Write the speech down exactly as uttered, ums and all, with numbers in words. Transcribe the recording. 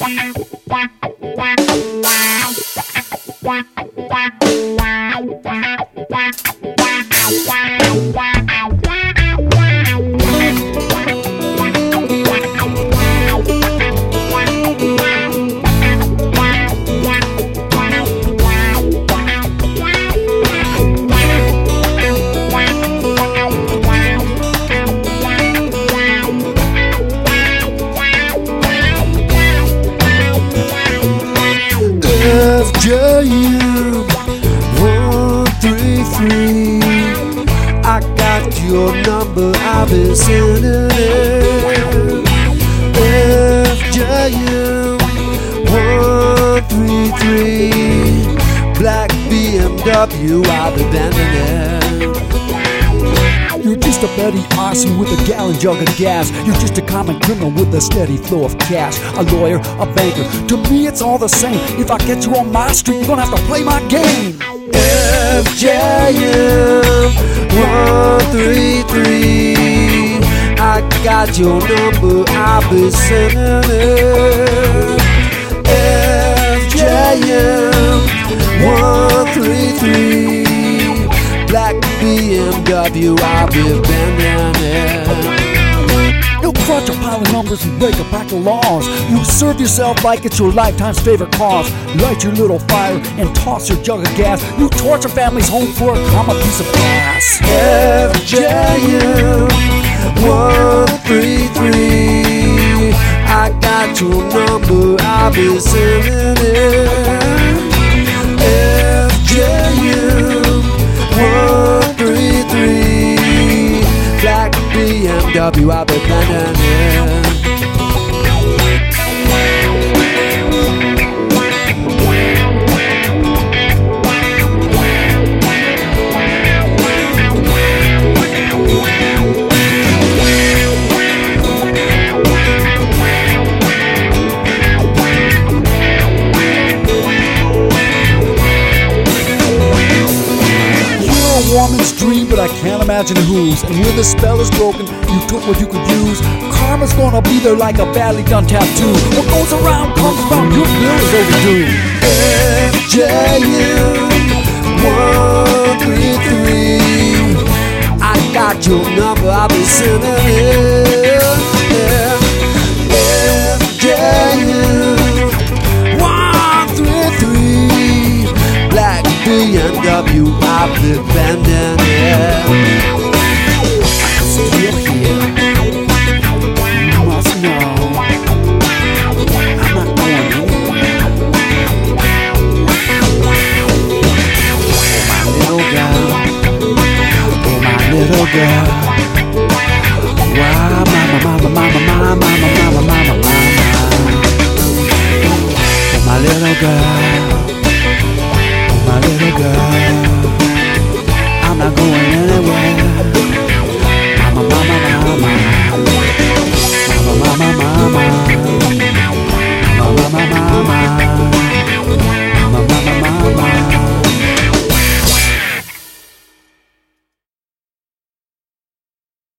F J U one three three, I got your number, I've been sending it. F J U one three three, black B M W, I've been bending it. You're just a petty Aussie with a gallon jug of gas. You're just a common criminal with a steady flow of cash. A lawyer, a banker, to me it's all the same. If I get you on my street, you're gonna have to play my game. F J U one three three, I got your number, I've been sending it. F J U one three three, black B M W, I'll be bending it. You'll crunch a pile of numbers and break a pack of laws. You serve yourself like it's your lifetime's favorite cause. Light your little fire and toss your jug of gas. You torture families home for a common piece of glass. F J U one three three, I got your number, I'll be sending it. F J U one three three, black B M W, I'll be blending it. Woman's dream, but I can't imagine whose. And when the spell is broken, you took what you could use. Karma's gonna be there like a badly done tattoo. What goes around comes around, your bill is overdue. F J U one three three, I got your number, I'll be sending it. F J U one three three, black B M W, I'll be bending it. Still here, you must know I'm not going anywhere. Oh my little girl, oh my little girl, why mama, mama, mama, mama, mama, mama, mama, mama, oh my little girl, oh my little girl.